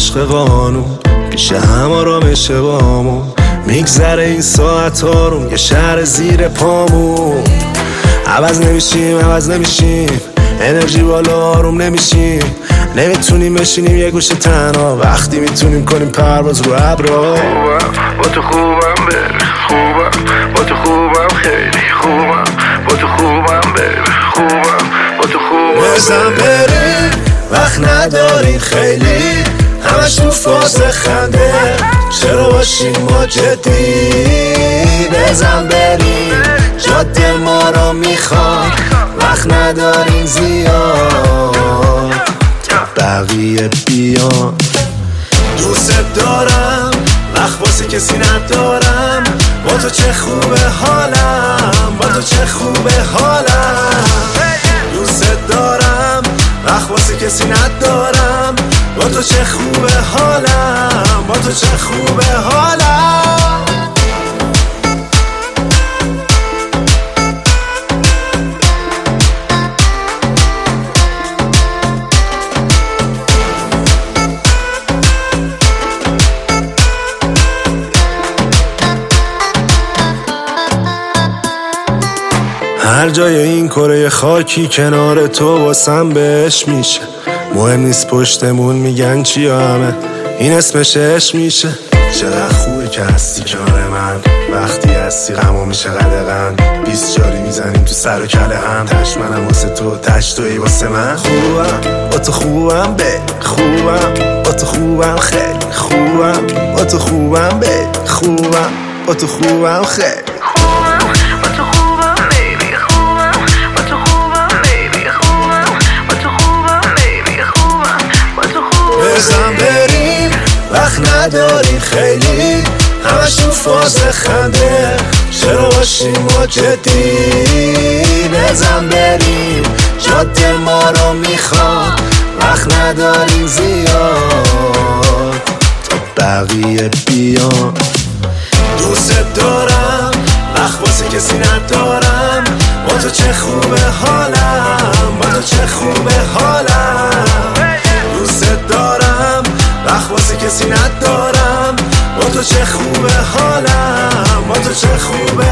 عشق قانون پیش هم آرامش بامون میگذره این ساعت آروم یه شهر زیر پامون عوض نمیشیم انرژی بالا آروم نمیشیم نمیتونیم بشینیم یه گوشه تنها وقتی میتونیم کنیم پرواز رو ابرا با تو خوبم ببین خوبم با تو خوبم خیلی خوبم با تو خوبم ببین خوبم با تو خوبم بزن بریم وقت نداریم خیلی همش تو فاز خنده چرا باشیم ما جدی بزن بریم جاده ما رو میخواد وقت نداریم زیاد بقیه بیان دوست دارم وقت واسه کسی ندارم با تو چه خوبه حالم با تو چه خوبه حالم دوست دارم وقت واسه کسی ندارم با تو چه خوبه حالم با تو چه خوبه حالم هر جای این کره خاکی کنار تو واسم بهش میشه مهم نیست پشتمون میگن چی همه این اسمش عشق میشه چقدر خوبه که هستی کنار من وقتی هستی غمو میشه قدغن 20 جاری میزنیم تو سر و کله هم تش منم واسه تو تش توی واسه من خوبم با تو خوبم به خوبم با تو خوبم خیلی خوبم با تو خوبم به خوبم با تو خوبم خیلی بزن بریم وقت نداریم خیلی همش تو فاز خنده چرا باشیم ما جدی بزن بریم جاده ما رو میخواد وقت نداریم زیاد تا بقیه بیان دوست دارم وقت واسه کسی ندارم با تو چه خوبه حالم با تو چه خوبه حالم دوست دارم وقت واسه کسی ندارم با تو چه خوبه حالم با تو چه خوبه